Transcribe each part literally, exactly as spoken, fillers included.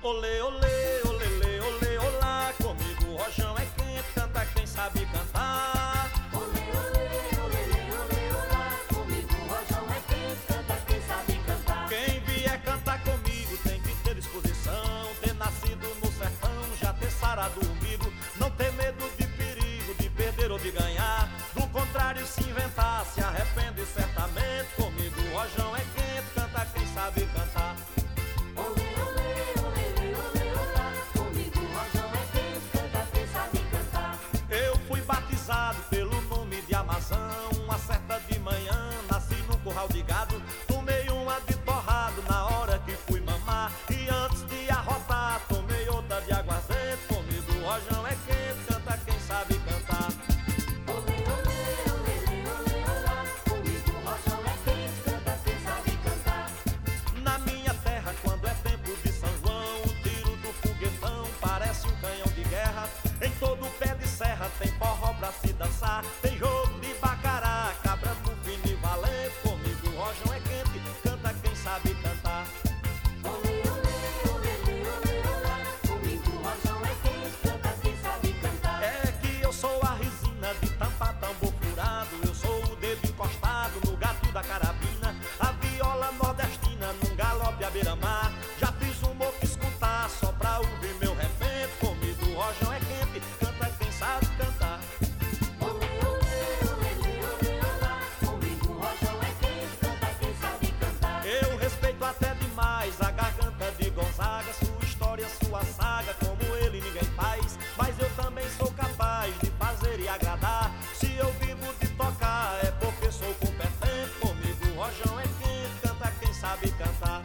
Olê, olê, olê, olê, olá. Comigo o rojão é quente, canta quem sabe cantar. Olê, olê, olê, olê, olá. Comigo o rojão é quente, canta quem sabe cantar. Quem vier cantar comigo tem que ter disposição, ter nascido no sertão, já ter sarado o umbigo, não ter medo de perigo, de perder ou de ganhar. Do contrário, se inventar, se arrepende certamente. Comigo o rojão é quente, canta quem sabe cantar. Olê, olê, olê, olê, olá. Comigo o rojão é quente, canta quem sabe cantar. Eu fui batizado pelo nome de Amazão. Uma certa de manhã, nasci num curral de gado. Tomei uma de torrado na hora que fui mamar. E antes de arrotar, tomei outra de aguardente. Comigo o rojão é quente, canta quem sabe cantar. Olê, olê, olê, olê, olá. Comigo o rojão é quente, canta quem sabe cantar. Na minha terra, quando é tempo de São João, o tiro do foguetão parece um canhão de guerra. Em todo pé de serra tem forró pra se dançar. Tem jogo de bacará, cabra, bufino e valente. Comigo o rojão é quente, canta quem sabe cantar. Olê, olê, olê, olê, olá. Comigo o rojão é quente, canta quem sabe cantar. É que eu sou a risina de tampa, tambor furado. Eu sou o dedo encostado no gato da carabina. A viola nordestina num galope à beira-mar. Já fiz um moco escutar só pra ouvir meu repente. Comigo o rojão é quente, canta quem sabe cantar. Olê, olê, olê, olê, olá. Comigo o rojão é quente, canta quem sabe cantar. Eu respeito até demais a garganta de Gonzaga, sua história, sua saga, como ele ninguém faz. Mas eu também sou capaz de fazer e agradar. Se eu vivo de tocar é porque sou competente. Comigo o rojão é quente, canta quem sabe cantar.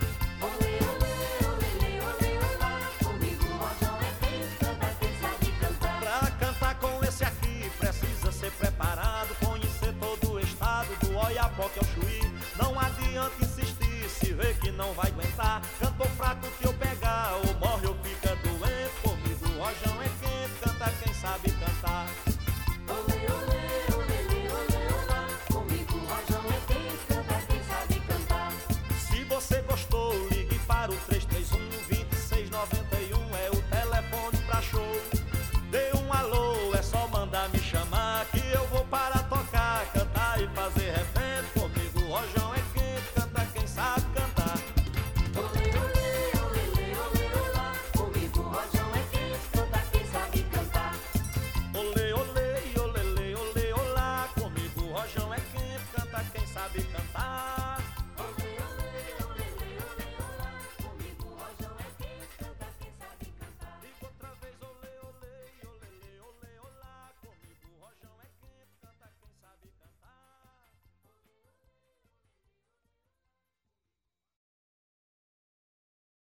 Olê, olê, olê, olê, olá. Comigo o rojão é quente, canta quem sabe cantar. Pra cantar com esse aqui precisa ser preparado, conhecer todo o estado, do Oiapoque ao Chuí. Não adianta insistir se vê que não vai aguentar. Cantor fraco que eu